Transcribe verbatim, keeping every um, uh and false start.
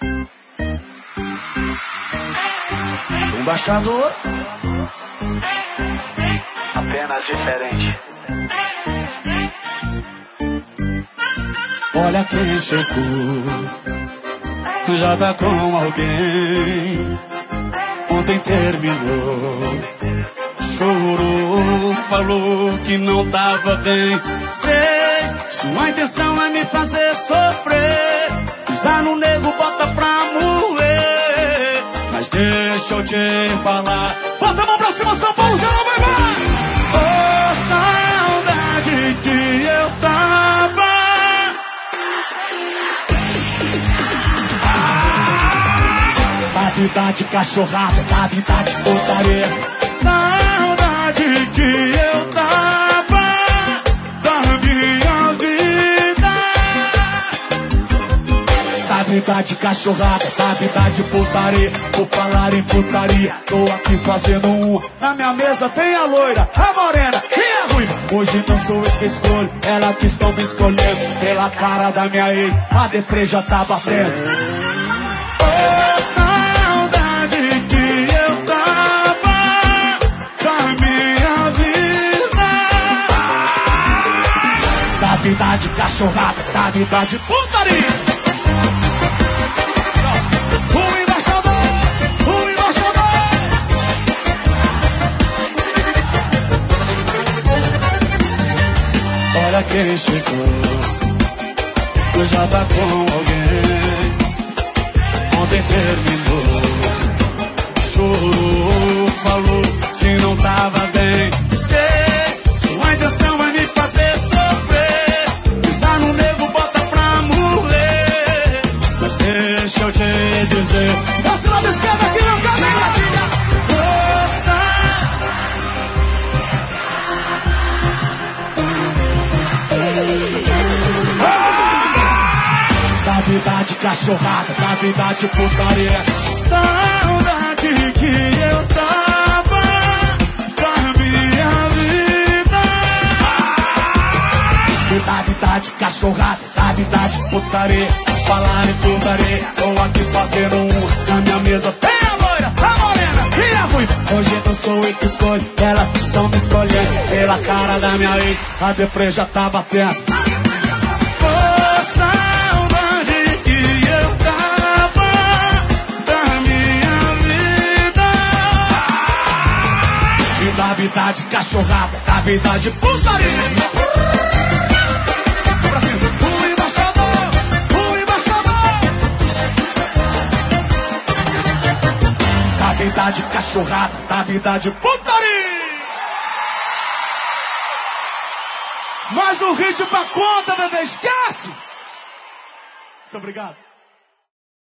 Embaixador, apenas diferente. olha quem chegou, já tá com alguém. Ontem terminou, chorou, falou que não tava bem. Sei, sua intenção é me fazer sofrer, pisar no nego, bota pra moer. Mas deixa eu te falar, bota a mão pra cima, São Paulo, já não vai mais. Oh, saudade que eu tava. Da vida de cachorrada, da vida de putaria. Saudade que eu tava da minha vida. Da vida de cachorrada, da vida de putaria. Por falar em putaria, tô aqui fazendo um. Na minha mesa tem a loira, a morena e a ruiva. Hoje não sou eu que escolho, ela que estão me escolhendo. Pela cara da minha ex, a deprê já tá batendo. Da vida de cachorrada, da vida de putaria. O embaixador, o embaixador. Olha quem chegou, já tá com alguém. Ontem terminou, chorou, falou que não tava bem. Sei, sua intenção é me fazer sofrer, pisar no nego, bota pra morrer. Mas deixa eu te dizer, desse lado esquerdo aqui não cabe latinha. Força. Da vida de cachorrada, da vida de putaria. Saudade que eu tava da minha vida. Da vida de cachorrada, da vida de putaria. Falar em putaria, tô aqui fazendo um. Na minha mesa tem a loira, a morena e a ruiva. Hoje não sou eu que escolho, ela que estão me escolhendo. Pela cara da minha ex, a deprê já tá batendo. Da vida de cachorrada, da vida de putaria. Pra cima, o embaixador, o embaixador. Da vida de cachorrada, da vida de putaria. Mais um hit pra conta, bebê, esquece. Muito obrigado.